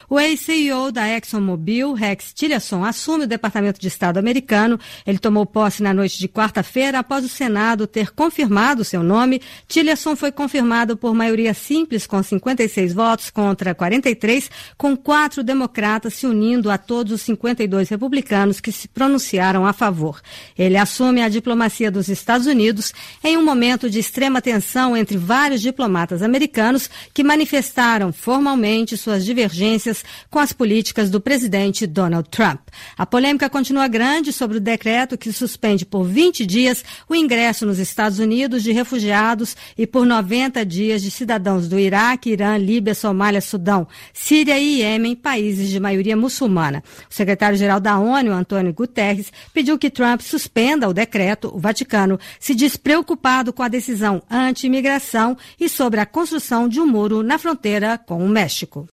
O ex-CEO da ExxonMobil, Rex Tillerson, assume o Departamento de Estado americano. Ele tomou posse na noite de quarta-feira após o Senado ter confirmado seu nome. Tillerson foi confirmado por maioria simples, com 56 votos contra 43, com 4 democratas se unindo a todos os 52 republicanos que se pronunciaram a favor. Ele assume a diplomacia dos Estados Unidos em um momento de extrema tensão entre vários diplomatas americanos que manifestaram formalmente suas divergências com as políticas do presidente Donald Trump. A polêmica continua grande sobre o decreto que suspende por 20 dias o ingresso nos Estados Unidos de refugiados e por 90 dias de cidadãos do Iraque, Irã, Líbia, Somália, Sudão, Síria e Iêmen, países de maioria muçulmana. O secretário-geral da ONU, Antônio Guterres, pediu que Trump suspenda o decreto. O Vaticano se diz preocupado com a decisão anti-imigração e sobre a construção de um muro na fronteira com o México.